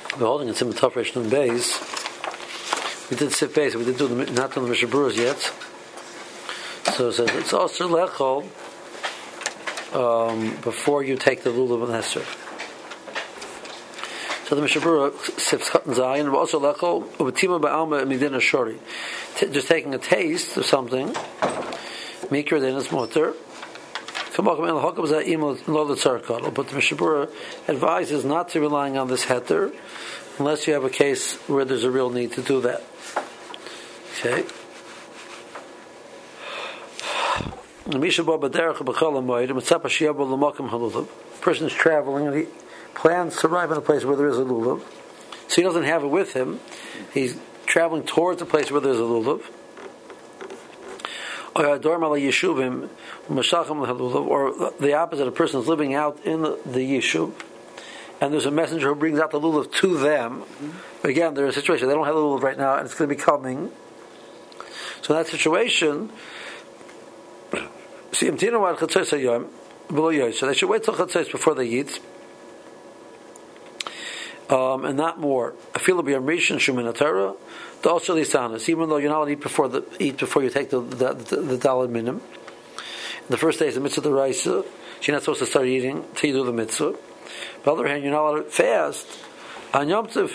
We're holding in Simon Tafresh Nun Beis. We did Sif Beis, we did not do the Mishaburas yet. So it says it's also lechol before you take the lulav and hester. So the Mishabura Sif Chatan Zayin, and also lechol ubetima ba'alma midina shori. Just taking a taste of something, mikra then is motor. But the Mishabura advises not to relying on this heter unless you have a case where there's a real need to do that. Okay. A person is traveling and he plans to arrive in a place where there is a lulav. So he doesn't have it with him. He's traveling towards a place where there's a lulav. Or the opposite, a person is living out in the yishuv, and there's a messenger who brings out the lulav to them. But again, they're in a situation, they don't have the lulav right now, and it's going to be coming. So in that situation, so they should wait till chatzos before they eat, and not more. I feel be a rishon shumin Torah. Also, lisanas, even though you're not allowed to eat before you take the daled minim. The first day is the mitzvah d'oraisa. You're not supposed to start eating until you do the mitzvah. On the other hand, you're not allowed to fast on Yom Tov.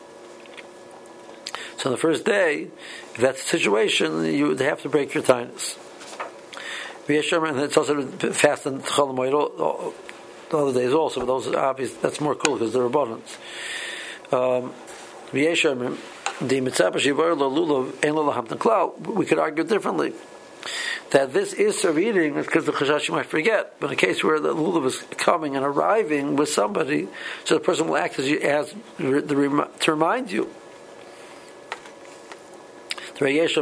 So on the first day, if that's the situation, you would have to break your tinus. And it's also fast on Chol Hamoed the other days also, but those are obvious. That's more cool because they're abundance. We could argue differently that this is of eating because the chashash you might forget, but in a case where the lulav is coming and arriving with somebody, so the person will act as to remind you. The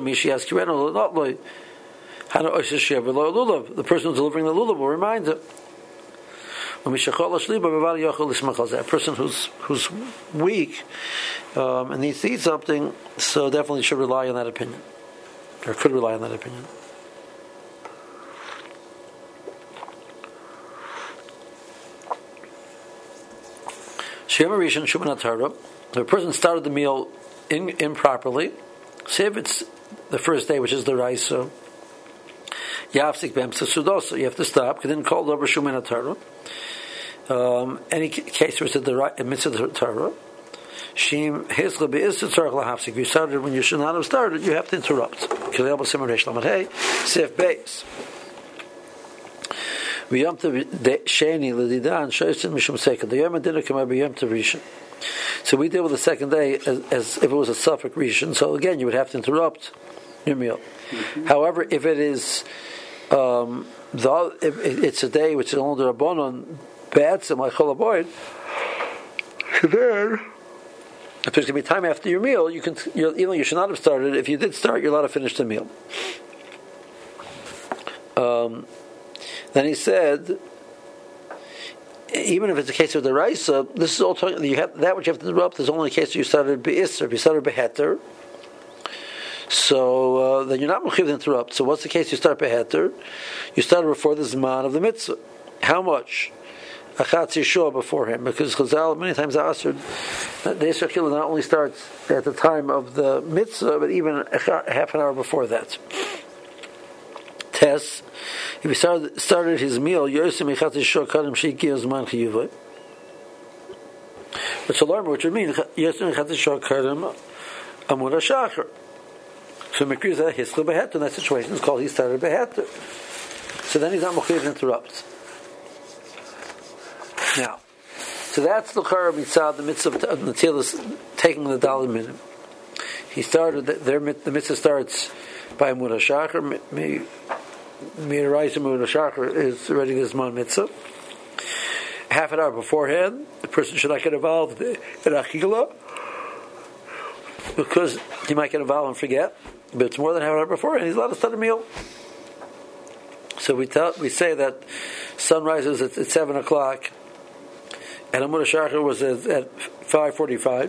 person who's delivering the lulav will remind him. A person who's weak and needs to eat something, so definitely should rely on that opinion, or could rely on that opinion. If a person started the meal improperly, say if it's the first day, which is the raisa, you have to stop. You didn't call the over shumin Torah. Any case where it's the mitzvah Torah, shim hezla be'isr tzarich lahafsik. If you started when you should not have started, you have to interrupt. Kilei b'simon reish lamed hey sif beis. V'yom tov sheni l'didan shoysin mishum seika. The yom adina k'may b'yom tov rishon. So we deal with the second day as if it was a suffix rishon. So again, you would have to interrupt your meal. Mm-hmm. However, if it is if it's a day which is only the rabbanon bad, so like Chol Hamoed, then if there's going to be time after your meal, even though you should not have started, if you did start, you're allowed to finish the meal. Then he said, even if it's a case of the raisa, this is all talking. That which you have to interrupt is only a case where you started be'isr, if you started beheter. So then you're not mechuyev to interrupt. So what's the case? You start beheter, you started before the zman of the mitzvah. How much? A chatzi shua before him, because Chazal many times asked the Yisra Kila not only starts at the time of the mitzvah, but even half an hour before that. Tess, if he started his meal, Yosem chatzi shua kadim sheiki zman chiyuvay. But so learn what you mean. Yosem chatzi shua kadim amud hashachar. So Mekriz Hiskla beheter in that situation is called he started beheter. So then he's not mechuyev to interrupt. Now, so that's the Chara Mitzad, the mitzvah of Natilas taking the daled minim. He started, the mitzvah starts by Amud HaShachar. Mi'araisa Amud HaShachar is already the Zman mitzvah. Half an hour beforehand, the person should not get involved in Achila, because he might get involved and forget, but it's more than half an hour before, and he's allowed to start a meal. So we say that sun rises at 7 o'clock, and Amud HaShachar was at 5:45.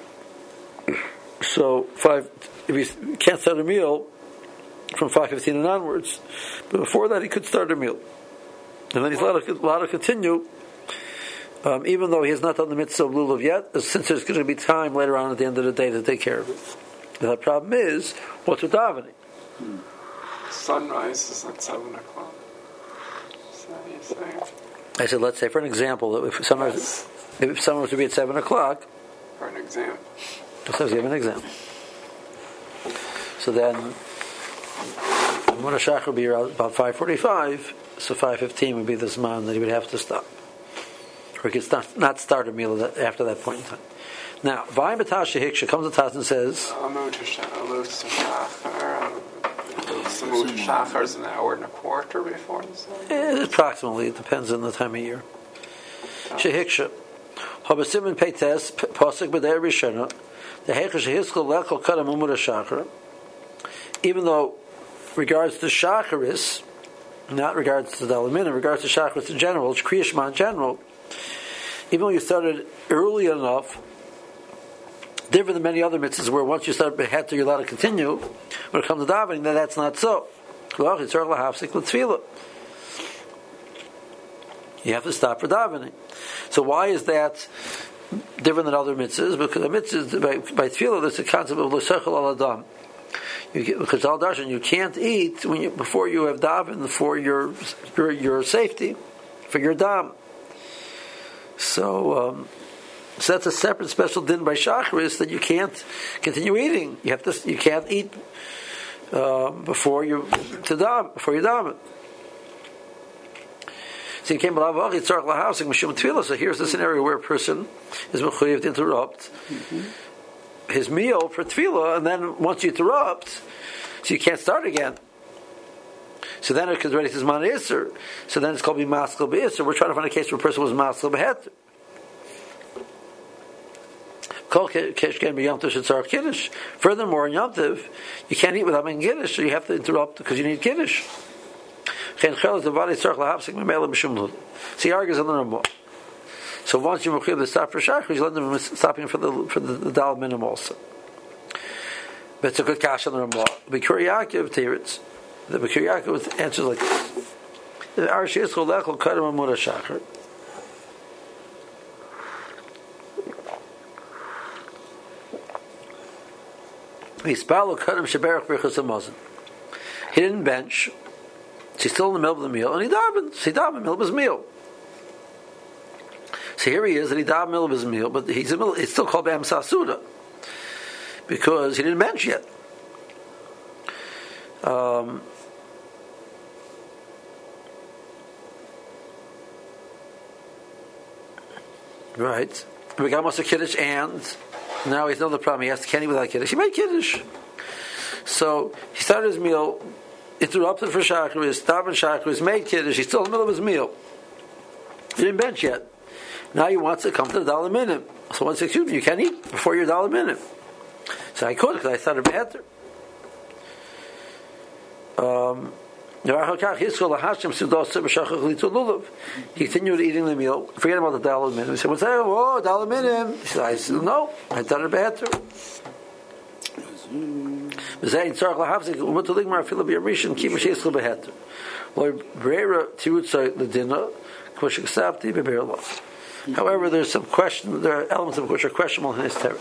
So if he can't start a meal from 5:15 and onwards, but before that he could start a meal, and then he's allowed to continue even though he has not done the mitzvah of lulav yet, since there's going to be time later on at the end of the day to take care of it. The problem is, what's with davening? Sunrise is at 7 o'clock. Is that what you're saying? I said, let's say for an example, if someone was to be at 7 o'clock, For an example. let's give an example. So then, Mona Shachar would be around about 5:45, so 5:15 would be the zman that he would have to stop. Or he could not start a meal after that point in time. Now, Vayim B'Tasha Hiksha comes to Taz and says, Shachar is an hour and a quarter before the sun. Approximately, it depends on the time of year. Shehiksha. Habasimin Peites, Pasuk B'Dei Rishona, the Heikha Shehiskal Lechol Kadam Umur HaShachar, even though regards to Shacharis, not regards to Dalamin, in regards to Shacharis in general, it's Kriya Shema in general, even though you started early enough, different than many other mitzvahs where once you start beheter you're allowed to continue, when it comes to davening, then that's not so. You have to stop for davening. So why is that different than other mitzvahs? Because the mitzvahs, by tefillah, there's a concept of l'sechel al adam. Because al darshan, you can't eat before you have daven for your safety, for your dam. So that's a separate special din by Shacharis that you can't continue eating. You can't eat before you daven. So you came So here's the scenario where a person is mechuyev to interrupt his meal for tefillah, and then once you interrupt, so you can't start again. So then it comes ready to Zman Isser. So then it's called B'Maskal B'Isser. We're trying to find a case where a person was Maskal B'Heter. Furthermore, in Yom Tov, you can't eat without making Kiddush, so you have to interrupt because you need Kiddush. So he argues on the Ramah. So once you mechuyev to stop for Shachar, he's letting them stopping for the Dal Minim also. But it's a good kash on the Ramah. B'Kir Yaakov teretz. The B'Kir Yaakov answers like this: the Arshi Yisrael Lechol Kadam Amud HaShachar. He didn't bench. So he's still in the middle of the meal, and he davened. So he davened in the middle of his meal. So here he is, and he davened in the middle of his meal, but it's still called B'Am Sasuda because he didn't bench yet. Right. We got most of Kiddush, and now he's another problem. He has to can't eat without Kiddush. He made Kiddush. So he started his meal, interrupted for Shacharis, davened Shacharis, made Kiddush. He's still in the middle of his meal. He didn't bench yet. Now he wants to come to the Dal Minim. So once, excuse me, you can't eat before your Dal Minim. So I could because I started Beheter. He continued eating the meal. Forget about the Dal Minim. He said, "What's that? Oh, Dal Minim." He said, "I said no. I started Beheter." However, there's some question. There are elements of which are questionable in his teretz.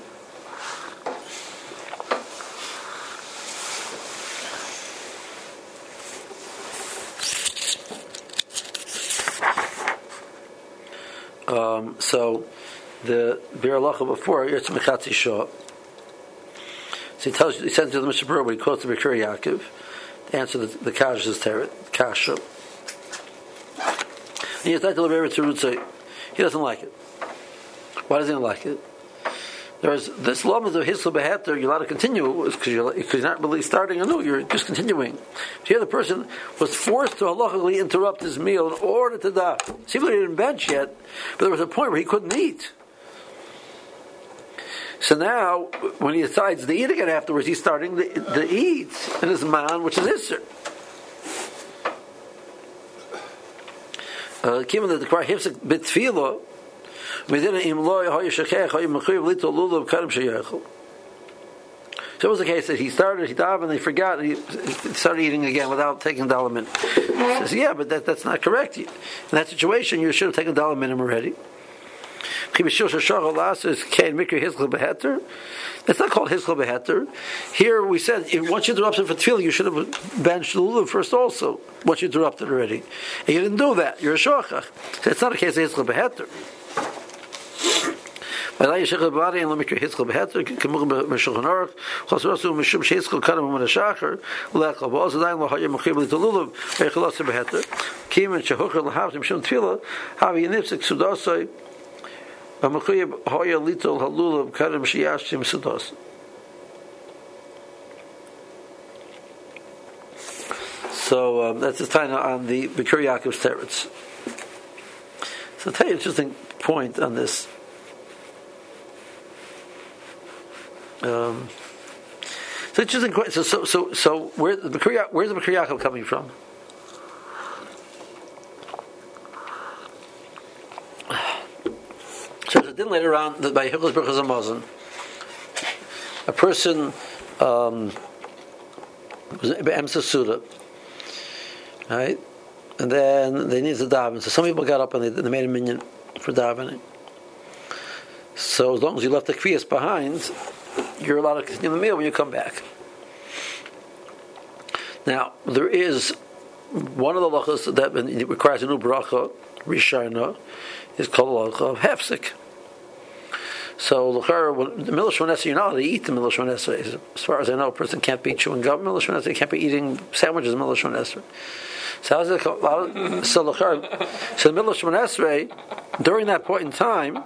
So the Bir Halacha before Yitz Mechatzi Shah. So he sends to the Mishnah Berurah, but he quotes the B'Kir Yaakov to answer the Kash's Kasha. He doesn't like it. Why does he not like it? There's this law of Hisla Beheter, you're allowed to continue because you're not really starting anew, you're just continuing. So here the person was forced to halachically interrupt his meal in order to daven. See, he didn't bench yet, but there was a point where he couldn't eat. So now, when he decides to eat again afterwards, he's starting to eat in his man, which is Isser. Given that the Kvar Hifzik B'Tfilo, so So it was the case that he davened, and he forgot, and he started eating again without taking Dalamin. He says, yeah, but that's not correct. In that situation, you should have taken Dalamin already. It's not called Hizchel Beheter. Here we said, once you interrupted for tefillah, you should have benched the lulav first also, once you interrupted already. And you didn't do that. You're a shochach. So it's not a case of Hizchel Beheter. So that's just time on the Bikkur Yaakov's teretz. So I'll tell you an interesting point on this. So interesting. So where's the Bikkur Yaakov coming from? So it didn't later on that by Hilchos Birchos Hamazon, a person was be'emsa suda, right? And then they needed to daven. So some people got up and they made a minyan for davening. So as long as you left the kviyas behind, you're allowed to continue the meal when you come back. Now there is one of the halachos that requires a new bracha, rishona, is called the halacha of hefsek. So the Milish Shmonesra, you're not allowed to eat the Milish Shmonesra. As far as I know, a person can't be chewing gum Milish Shmonesra. He can't be eating sandwiches Milish Shmonesra. So how's it called? So the Milish Shmonesra, during that point in time,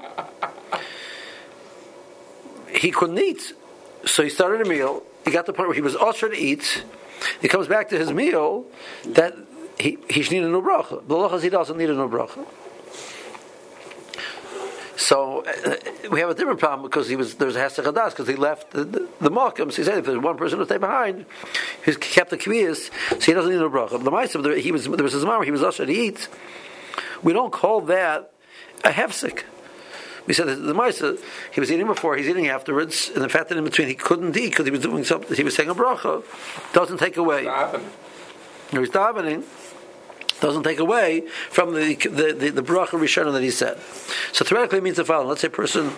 he couldn't eat. So he started a meal. He got to the point where he was usher to eat. He comes back to his meal that he should need a new bracha. The halachas he doesn't need a new bracha. So we have a different problem because there's a hesed chadas because he left the malkum. So he said if there's one person to stay behind, he's kept the kviyas, so he doesn't need a bracha. The ma'aser there was his mom. He was usher to eat. We don't call that a hefsek. We said that the ma'aser he was eating before, he's eating afterwards, and the fact that in between he couldn't eat because he was doing something. He was saying a bracha doesn't take away. He's davening. Doesn't take away from the bracha rishona that he said. So theoretically, it means the following: let's say a person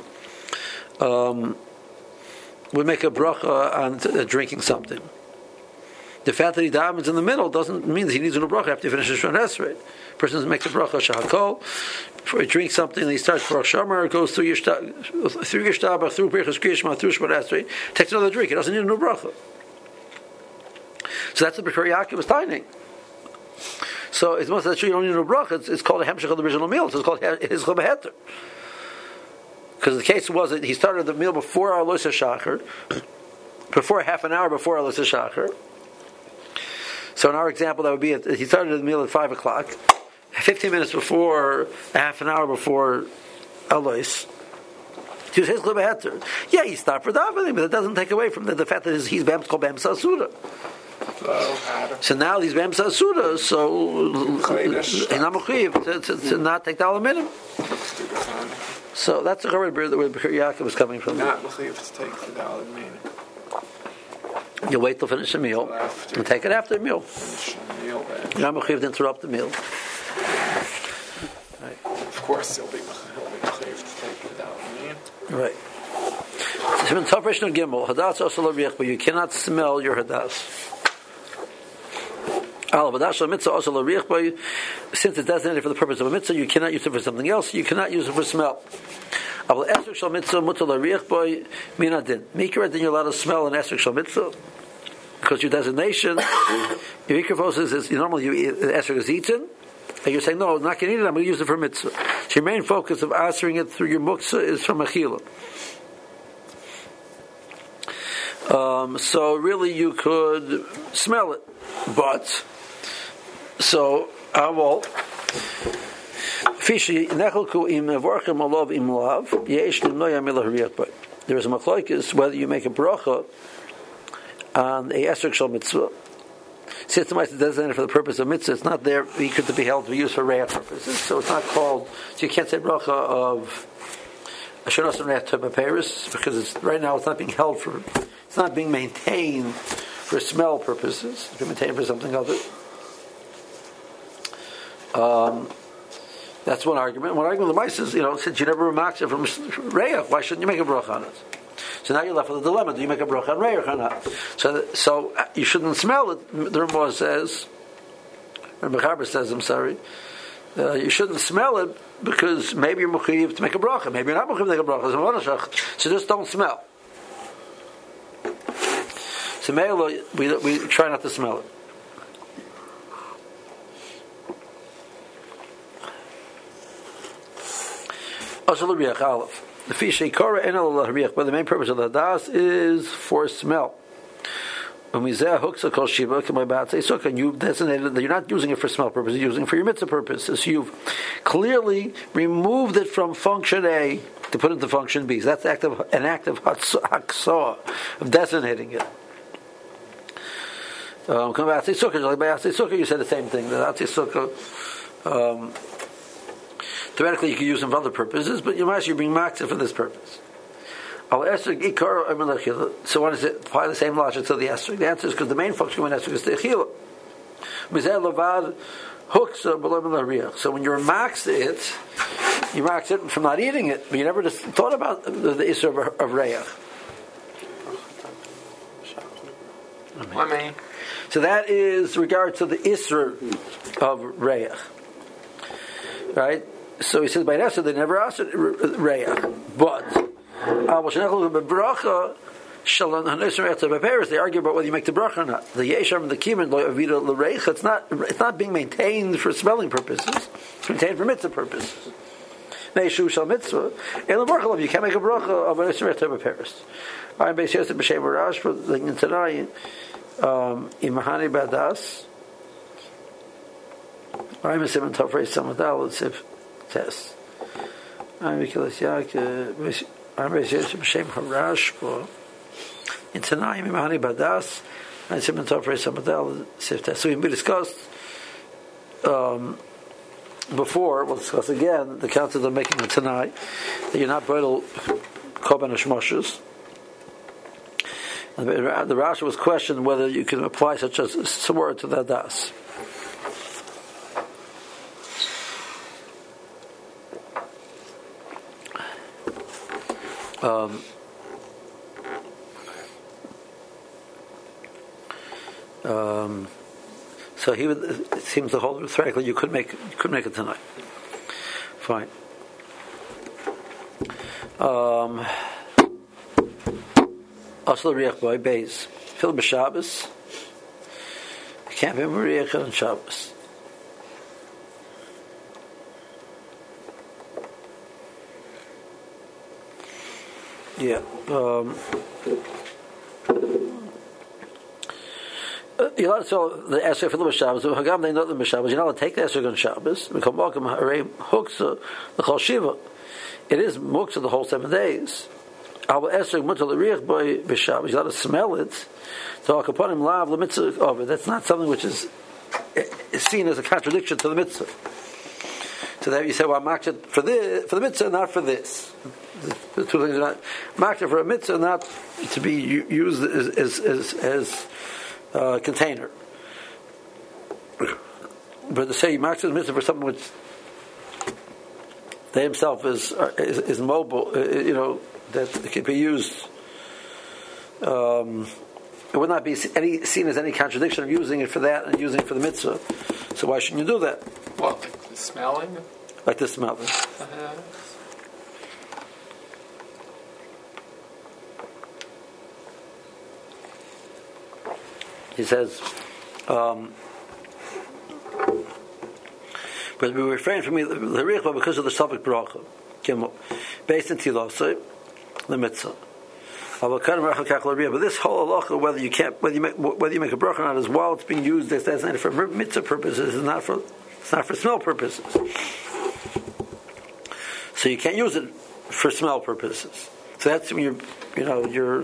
would make a bracha on drinking something. The fact that he davens in the middle doesn't mean that he needs a new bracha after he finishes Shemona Esrei. A person makes a bracha shahakol, before he drinks something, and he starts Baruch Shamar, goes through Yishtabach, through Birchas Kriyashma, through Shemona Esrei, takes another drink. He doesn't need a new bracha. So that's what Bikkur Yaakov was timing. So it's most that you don't need a bracha. It's called a hemshech of the original meal. So it's called Hizchel Beheter. Because the case was that he started the meal before Alois HaShachar, before half an hour before Alois HaShachar. So in our example, that would be he started the meal at 5 o'clock, 15 minutes before, half an hour before Alois. He was Hizchel Beheter. Yeah, he stopped for davening, but that doesn't take away from the fact that he's called B'emsa Suda. So now these B'emsa Asuda, so he's not mechuyev to not take the aluminium. So that's the where Bikkur Yaakov is coming from. Not mechuyev to take the aluminium. You wait till finish the meal and take it after the meal. You're not mechuyev to interrupt the meal. Right. Of course, he'll be mechuyev to take the aluminium. Right. But you cannot smell your hadas. Since it's designated for the purpose of a mitzvah, you cannot use it for something else. You cannot use it for smell. Mikra, then you're allowed to smell an esrog shel mitzvah because your designation, your mikra is normally the esrog is eaten, and you're saying no, I'm not going to eat it. I'm going to use it for mitzvah. So your main focus of answering it through your muksa is from achila. So really, you could smell it, but. So, there is a machlokes whether you make a bracha on a esrog shel mitzvah. Since the mitzvah is designated for the purpose of mitzvah, it's not there to be held to be used for raya purposes. So it's not called. So you can't say bracha of asher nasan raya to papiris because right now it's not being held for It's not being maintained for smell purposes. It's being maintained for something other. That's one argument. One argument of the mice is, since you never remarked it from Reyach, why shouldn't you make a bracha on it? So now you're left with a dilemma. Do you make a bracha on Reyach or not? So you shouldn't smell it. The Ramah says, or Mechaber says, I'm sorry, you shouldn't smell it because maybe you're mechuyev to make a bracha. Maybe you're not mechuyev to make a bracha. So just don't smell. So we try not to smell it. Also, the riach aleph. The fish sheikora en al riach, but the main purpose of the hadas is for smell. When we say huksa kol shiva, so you've designated that you're not using it for smell purposes, you're using it for your mitzvah purposes. So you've clearly removed it from function A to put it into function B. So that's an act of haksoah, of designating it. Come back to sukkah. Like by sukkah, you said the same thing. That sukkah. Theoretically, you could use them for other purposes, but you're being maxed for this purpose. So why does it apply the same logic to the esrog? The answer is because the main function of an esrog is the echila. So when you're maxed it, you max it from not eating it, but you never just thought about the isra of reyach. So that is regard to the isra of reyach, right? So he says by Nessa they never asked Reyach, but they argue about whether you make the bracha or not. The Yesham and the Kiman it's not being maintained for smelling purposes. It's maintained for mitzvah purposes. Neishu shal mitzvah. In the bracha you can't make a bracha of an Yesham of Paris. I'm based here to B'Shem Rash for the Tanai Imahani Badas. I'm a seven Tafrei Samadal if test. I'm Mikilas Yak. I'm B'Shem Harash for in Tanai Imahani Badas. I'm seven Tafrei Samadal if test. So we discussed before. We'll discuss again the concept of making a Tanai that you're not brittle korban hashmoshes. The Rashi was questioned whether you can apply such a word to the das. So he would. It seems the whole theoretically you could make it tonight. Fine. Also, the riach boy beis fil b'Shabbos. Can't be riach on Shabbos. Yeah. You're allowed to sell the esrog for the Shabbos. Hagam they know the Shabbos. You're not allowed to take the esrog on Shabbos. We come welcome harei huksa the chol shiva. It is muksa the whole 7 days. You're allowed to smell it. So upon him lav the mitzvah of it. That's not something which is seen as a contradiction to the mitzvah. So that you say, well, I'm makshit for the mitzvah, not for this. The two things are not makshit for a mitzvah, not to be used as a container. But to say makshit mitzvah for something which they himself is mobile, that it can be used. It would not be seen as any contradiction of using it for that and using it for the mitzvah. So why shouldn't you do that? What, like the smelling? Like the smelling. He says, but we refrain from the riach because of the subject bracha, based in Tilosai, the mitzvah. But this whole halacha, whether you make a bracha or not, is while it's being used as designated for mitzvah purposes, it's not for smell purposes. So you can't use it for smell purposes. So that's when you're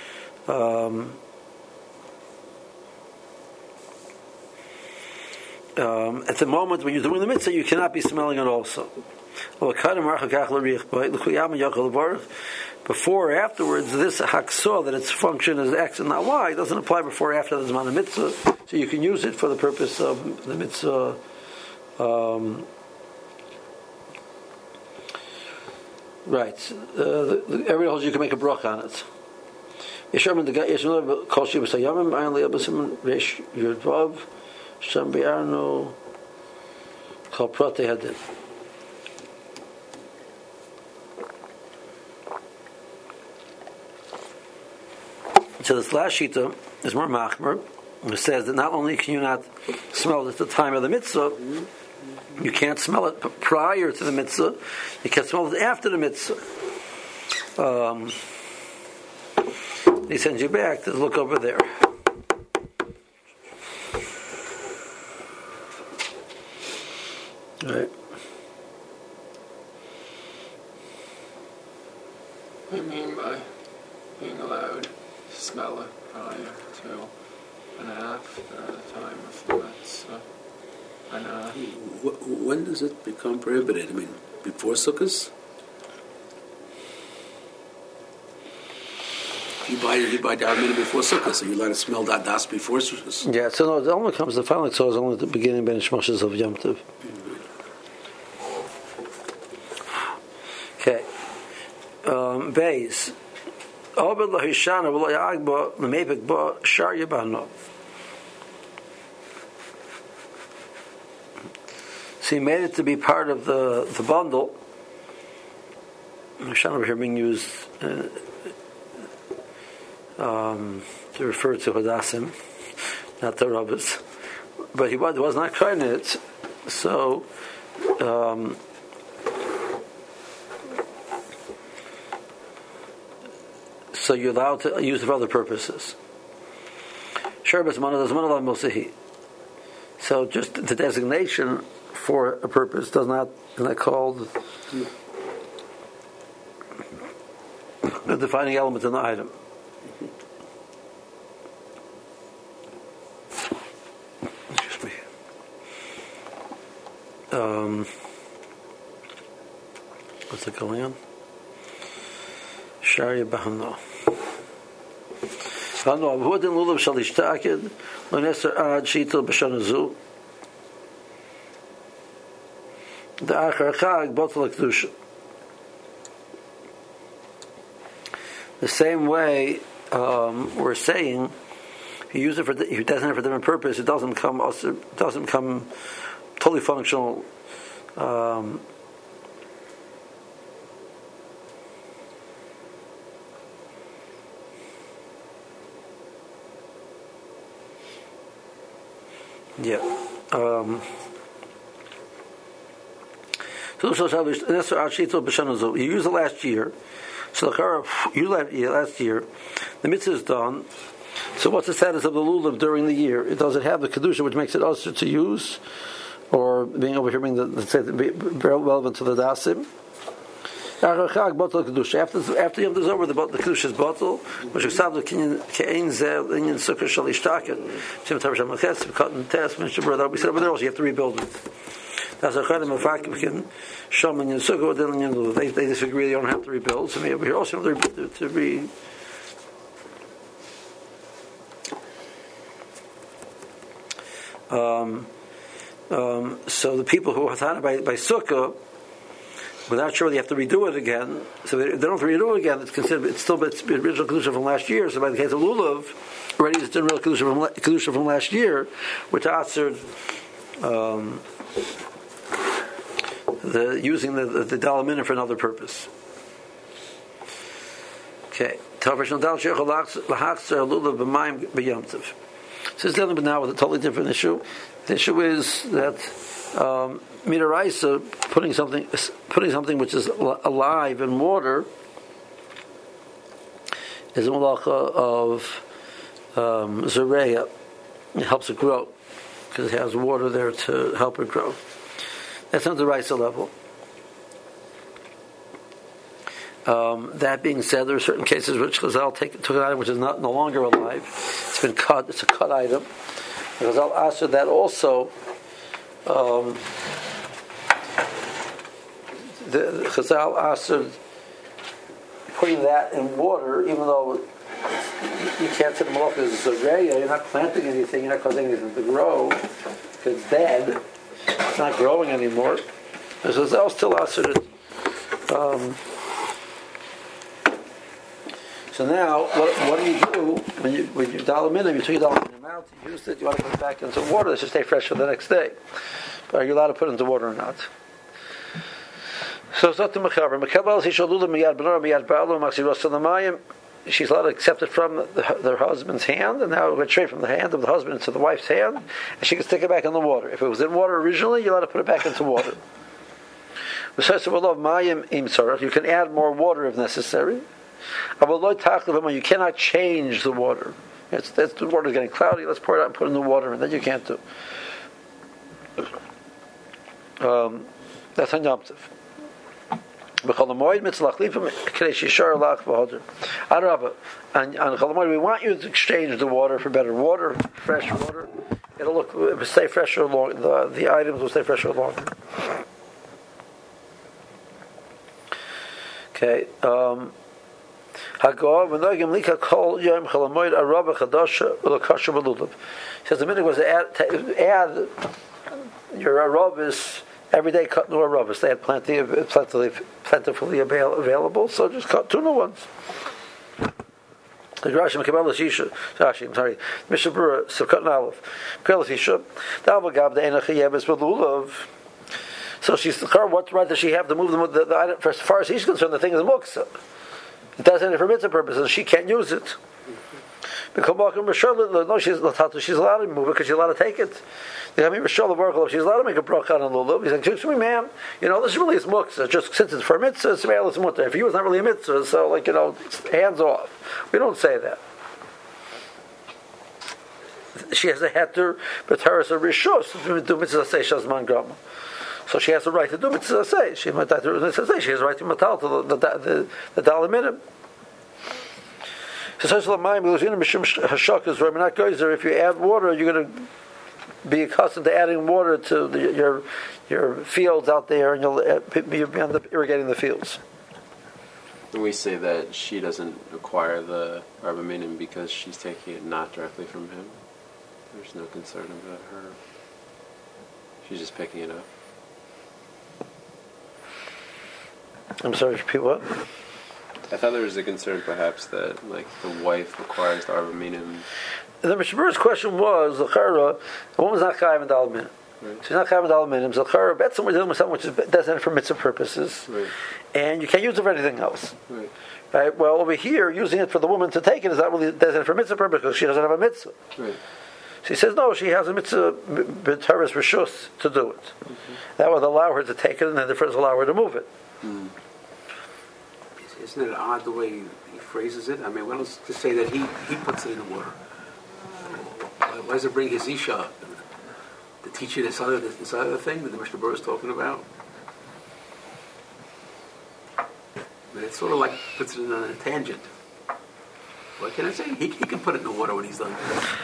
at the moment when you're doing the mitzvah, you cannot be smelling it also. But before or afterwards, this haksah, that its function is X and not Y, doesn't apply before or after the Zman of Mitzvah. So you can use it for the purpose of the Mitzvah. Right. Every holds you can make a bracha on it. Yeshem the guy Yeshem Kol Shiva Sayamim Ayin Le'abasim Reish Yudvav Shem Bi'arnu Kol Prate Hadin. So this last shita is more machmer. It says that not only can you not smell it at the time of the mitzvah, you can't smell it prior to the mitzvah. You can't smell it after the mitzvah. He sends you back to look over there. Right. What do you mean by being allowed to smell it prior to and after the time of the mitzvah? When does it become prohibited? I mean, before Sukkot? You buy Darmina before Sukkot, so you let it smell that das before Sukkot. Yeah, so no, it only comes, the final so is only at the beginning Ben Shmoshes of Yom Tov. Okay. Beis. Obed lahishana v'lo yagba l'mepek ba shar yabano. So he made it to be part of the bundle. Hishana over here being used to refer to Hadassim, not the Rabbis. But he was not crying it, so so you're allowed to use it for other purposes. So just the designation for a purpose is not called the defining element in the item. Excuse me. What's it going on? Sharia Bahano. Bahano, Avodin Lulav Shalishtakid, Loneser Ad Shitel Bashanazu. The Achar Chag Botel Kedusha. The same way we're saying, if you use it if you designate it for a different purpose, it doesn't become totally functional. Yeah. So you use it last year. So you last year, the mitzvah is done. So what's the status of the lulav during the year? It doesn't have the kedusha, which makes it usher to use, or being over here being relevant to the dasim. After Yom Tov is over, the kedusha is bottle, which is the kein zel inyan sukkah shal ishtaken. Shem tav shem leches cut and test. We said over there also you have to rebuild it. That's a kind of mafakim can shom inyan sukkah then inyan lulav. They disagree. They don't have to rebuild. So maybe over here also have to re. So the people who are hatana by sukkah, without sure they have to redo it again. So they don't have to redo it again. It's still the original kedusha from last year. So by the case of lulav, already it's the real kedusha from last year, which answered using the dalamina for another purpose. Okay. So it's dealing now with a totally different issue. The issue is that midaraisa, putting something which is alive in water, is a malacha of zereya. It helps it grow because it has water there to help it grow. That's on the raisa level. That being said, there are certain cases which Chazal took an item which is no longer alive. It's been cut. It's a cut item. Chazal answered that also. The Chazal answered putting that in water, even though you can't say the malacha because it's a reya, you're not planting anything, you're not causing anything to grow, it's dead, it's not growing anymore. And so that was still asur. So now, what do you do when you dalaminum? You took your dalaminum out, you used it, you want to put it back into water, it should stay fresh for the next day. Are you allowed to put it into water or not? So it's not the mechaber. Mekabel hishalula miyad b'nor miyad ba'alo maksiros salamayim. She's allowed to accept it from her husband's hand, and now it went straight from the hand of the husband into the wife's hand, and she can stick it back in the water. If it was in water originally, you're allowed to put it back into water. You can add more water if necessary. You cannot change the water. The water is getting cloudy, let's pour it out and put it in the water, and then you can't do. That's on Yom Tov. And on Cholamoid, we want you to exchange the water for better water, fresh water. It'll stay fresher long. The items will stay fresher longer. Okay. Says the minhag was to add your arabis every day. Cut new arabis. They had plentifully available, so just cut 2 new ones. The Rashi Mekabel Shisha. I'm sorry. Mishnah Berurah Sivkot Aleph. Mekabel Shisha. Dalvagab the Enach Yebes Belulav. So she's what right does she have to move the item? As far as he's concerned, the thing is muksa. It doesn't for mitzvah purposes. She can't use it. No, she's allowed to move it because she's allowed to take it. She's allowed to make a bracha on a lulav. He's like, excuse me, ma'am, this really is muksa. Just since it's for a mitzvah, it's mutter. If you was not really a mitzvah, so hands off. We don't say that. She has a heter, but her is a rishus to do mitzvah say shazman grama. So she has the right to do mitzvah say. She has the right to matal to the dollar minimum. If you add water, you're going to be accustomed to adding water to your fields out there, and you'll end up irrigating the fields. And we say that she doesn't acquire the arba minim because she's taking it not directly from him. There's no concern about her. She's just picking it up. I'm sorry, repeat what? I thought there was a concern, perhaps, that the wife requires the arba minim. The Mishnah Berurah's question was the woman's not chayav in dal minim. Right. She's not chayav in dal minim. So chara, betzim we're dealing with something which is designated for mitzvah purposes, right. And you can't use it for anything else. Right. Well, over here, using it for the woman to take it is not really designated for mitzvah purpose because she doesn't have a mitzvah. Right. She says no. She has a mitzvah b'teres rishus to do it. Mm-hmm. That would allow her to take it, and then the first allow her to move it. Mm. Isn't it odd the way he phrases it? I mean, what else to say that he puts it in the water? Why does it bring his isha to teach you this other thing that the Mishnah Berurah is talking about? But it's sort of like puts it in on a tangent. What can I say? He can put it in the water when he's done.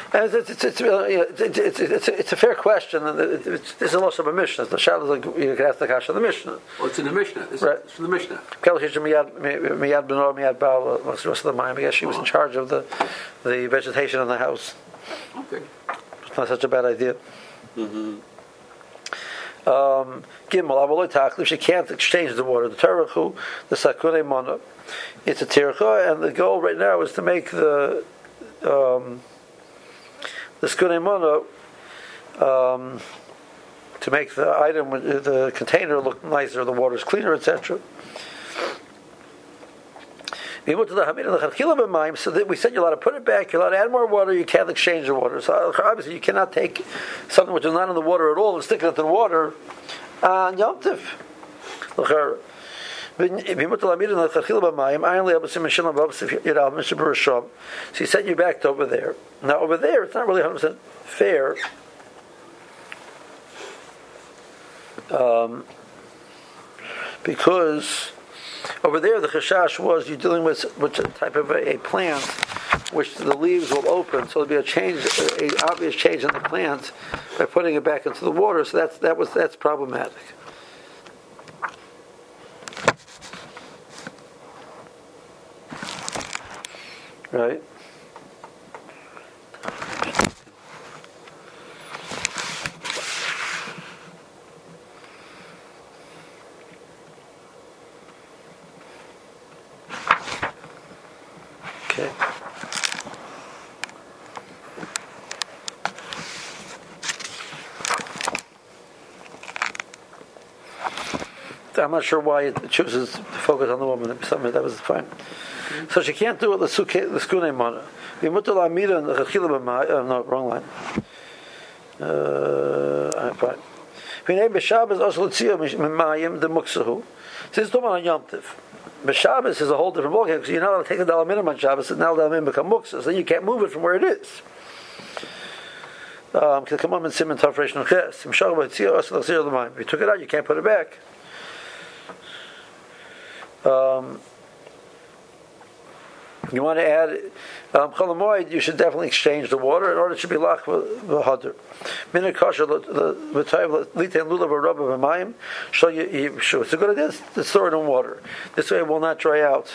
It's a fair question. This is also a Mishnah. The Shad is like you can ask the Kasha of the Mishnah. Oh, it's in the Mishnah. It's from the Mishnah. I guess she was in charge of the vegetation in the house. Okay. It's not such a bad idea. Mm-hmm. Gimel, she can't exchange the water. The Terachu, the Sakune Mana. It's a tircha, and the goal right now is to make the skune mana, to make the item, the container look nicer, the water's cleaner, etc. We went to the Hamid and the Chachila b'mayim, so that we said you're allowed to put it back, you're allowed to add more water, you can't exchange the water. So obviously you cannot take something which is not in the water at all and stick it into the water on Yom Tov. So he sent you back to over there. Now over there, it's not really 100% fair. Because over there the chashash was you're dealing with a type of a plant which the leaves will open, so there'll be an obvious change in the plant by putting it back into the water. So that's problematic. right? Okay. I'm not sure why it chooses to focus on the woman. Something that was fine. So she can't do it the skune mana. No, wrong line. Fine. This is the one on Yom Tiv. Shabbos is a whole different ballgame because you're not allowed to take the dalaminim on Shabbos, and now the dalaminim become muksa, so then you can't move it from where it is. Come on, if you took it out, you can't put it back. You want to add cholamoid, you should definitely exchange the water in order it should be lach v'hader. Minute kosher l'tayv l'itein lulav or rubber v'mayim. So it's a good idea to store it in water. This way it will not dry out.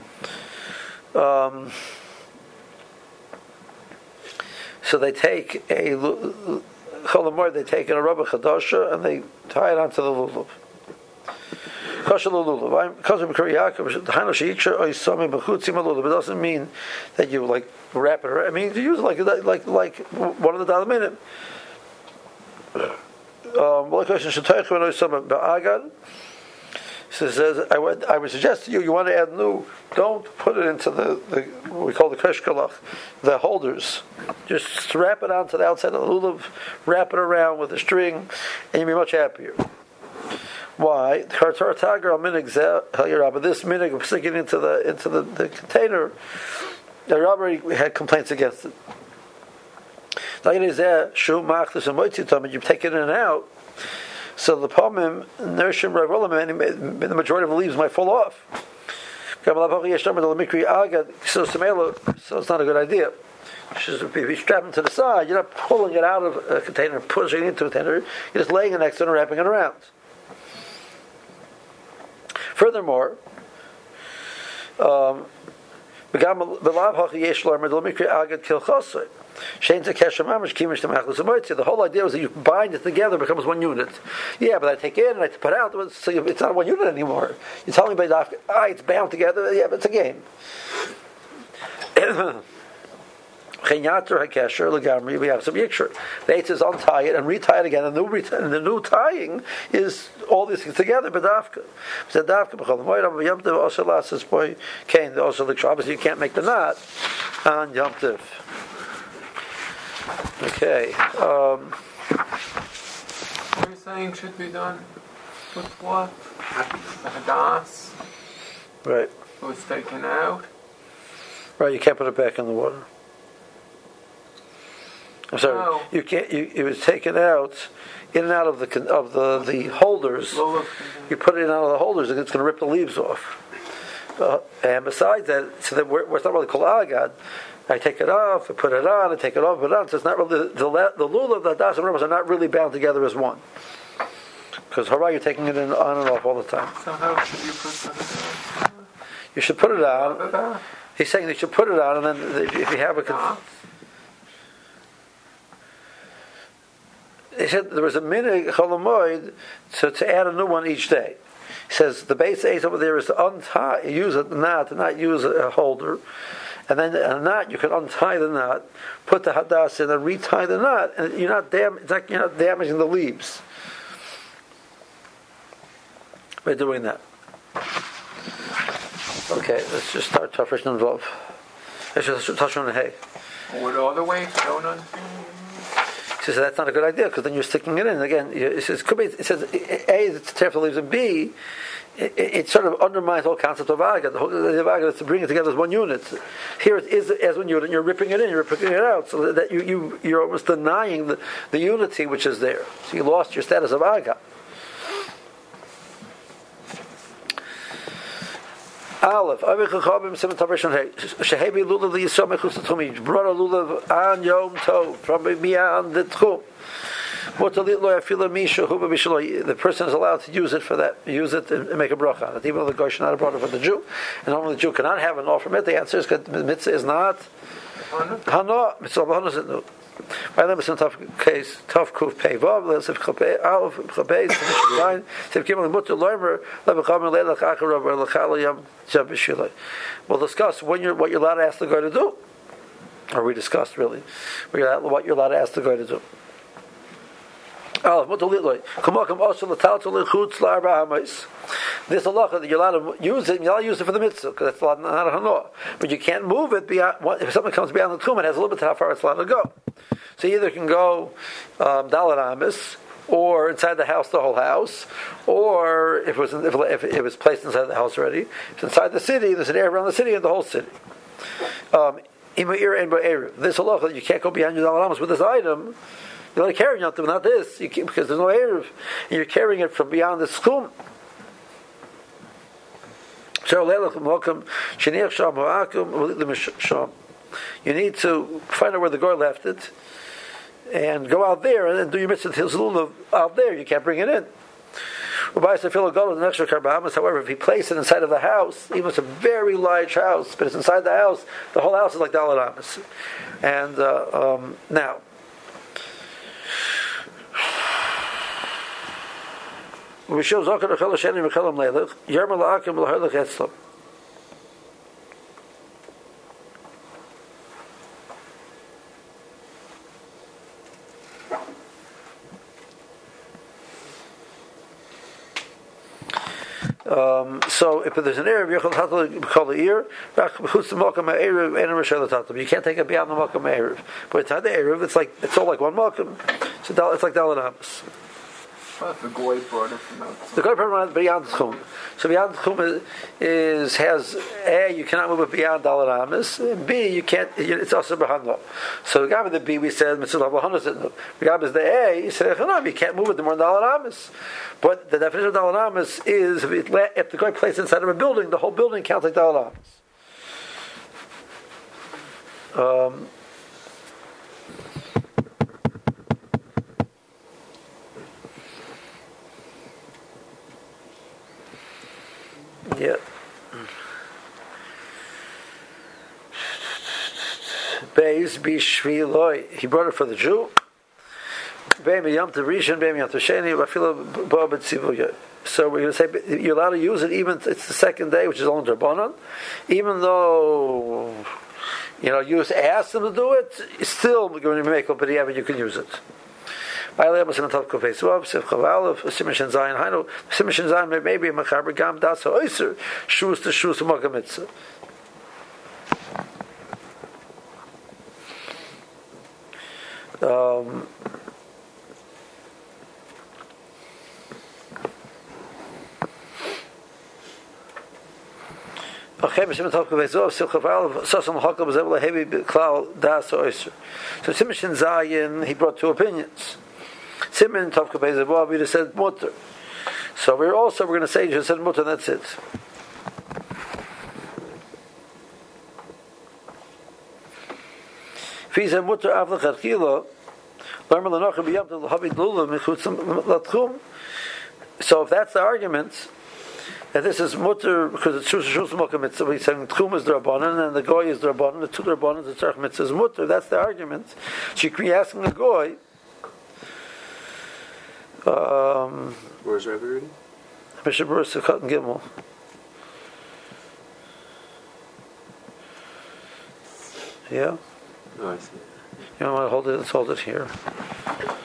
So they take a cholamoid, they take a rubber chadasha and they tie it onto the lulav. But it doesn't mean that you like wrap it around. I mean, you use it like one of the dalaminim. So says, I would suggest to you want to add new. Don't put it into the what we call the kashkalach, the holders. Just wrap it onto the outside of the lulav, wrap it around with a string, and you'll be much happier. Why? This minig of sticking into the container, they already had complaints against it. You take it in and out, so the pomim, the majority of the leaves might fall off. So it's not a good idea. If you strap them to the side, you're not pulling it out of a container, pushing it into a container. You're just laying it next to it and wrapping it around. Furthermore, the whole idea was that you bind it together, it becomes one unit. Yeah, but I take in and I put out, so it's not one unit anymore. You're telling me it's bound together. Yeah, but it's a game. The eight is untie it and retie it again, and the new tying is all these things together. Obviously you can't make the knot on Yom Tiv. Okay. What are you saying should be done with what? The hadas. Right. It was taken out. Right. You can't put it back in the water. I'm sorry. No. You can't. It was taken out, in and out of the holders. You put it in and out of the holders, and it's going to rip the leaves off. And besides that, so that it's not really called agad. I take it off, I put it on, I take it off, put it on. So it's not really the lulav, the hadas, and rubbers are not really bound together as one. Because hara, you're taking it on and off all the time. So how should you put it on? You should put it on. He's saying that you should put it on, and then if you have a. He said there was a minig cholamoid to add a new one each day. He says the base ace over there is to untie, use a knot, to not use a holder, and then a knot you can untie the knot, put the hadas in, and retie the knot, and you're not damaging the leaves by doing that. Okay, let's just start Tafresh and Vav. Let's just touch on the hay. Would all the way thrown on? He says that's not a good idea because then you're sticking it in again. It says could be. It says A, it's tear the leaves, and B, it sort of undermines the whole concept of agad. The agad is to bring it together as one unit. Here it is as one unit, and you're ripping it in, you're ripping it out, so that you're almost denying the unity which is there. So you lost your status of agad. Aleph, Shehebi lulav liyisom echus tchum. Brought a lulav on Yom Tov from Miyan the tchum. The person is allowed to use it for that, use it and make a bracha on it, even though the goy should not have brought it for the Jew. And normally the Jew cannot have an offer from it. The answer is because the mitzvah is not hana. Mitzvah hana is no. By them it's in tough case, tough kuf pei vav. Let's have chapei alf chapei nine. Save kimel mutter loimer levacham leilach acharav lechalayam shabishilay. We'll discuss what you're allowed to ask the guy to do, or we discussed really what you're allowed to ask the guy to do. This halacha that you're allowed to use it, you're allowed to use it for the mitzvah because that's not a hana. But you can't move it beyond. If something comes beyond the tchum, it has a little bit to how far it's allowed to go. So you either can go dalet amis, or inside the house, the whole house, or if it was placed inside the house already, if it's inside the city, there's an area around the city and the whole city. This halacha that you can't go beyond your dalet amis with this item. You're only carrying it, but not this, because there's no eruv, and you're carrying it from beyond the schum. You need to find out where the guy left it, and go out there and then do your mitzvah hilzul out there. You can't bring it in. However, if he placed it inside of the house, even if it's a very large house, but it's inside the house, the whole house is like dalet amis. And now. We show Zakar Rechel Sheni Rechelam Leilach Yerma La'akim L'Harlech Etzlam. So if there's an Erev, Yechol Tatal B'Kol Eir, B'Chutz Malkam Erev, and Rishel Tatal. You can't take it beyond the Malkam Erev. But inside the Erev, it's all like one Malkam. So it's like dalet amis. What if the goy brought it from outside? The goy brought it beyond the tchum. So beyond the tchum has A, you cannot move it beyond dalet amis, and B, you can't. It's also b'hana. So regarding the B, we said mitzvah b'hana said no. Regarding the A, you said you can't move it more than dalet amis. But the definition of dalet amis is if the goy placed inside of a building, the whole building counts like dalet amis. Yeah. Beis bishviloi. He brought it for the Jew. Beim yom rishon, beim yom sheni, v'afilo bo b'tzivuya. So we're going to say you're allowed to use it even it's the second day, which is only Rabbanan, even though you asked them to do it. It's still going to make up, but you can use it. Maybe a mechaber gam das oiser shus to shus magamitza. So Simishin Zayin, he brought two opinions. Simin Tavka Bezevav, he said mutter. So we're going to say you just said mutter, and that's it. If he said mutter avla chachila, so if that's the argument, that this is mutter because it's shus malka mitzvah, he's saying tchum is drabanan and the goy is drabanan, the two drabanan, the tzarech mitzvah is mutter. That's the argument. She can be asking the goy. Where's Rabbi reading? Mishnah Berurah Sukkot and Gimel. Yeah. Oh, I see. You want to hold it? Let's hold it here.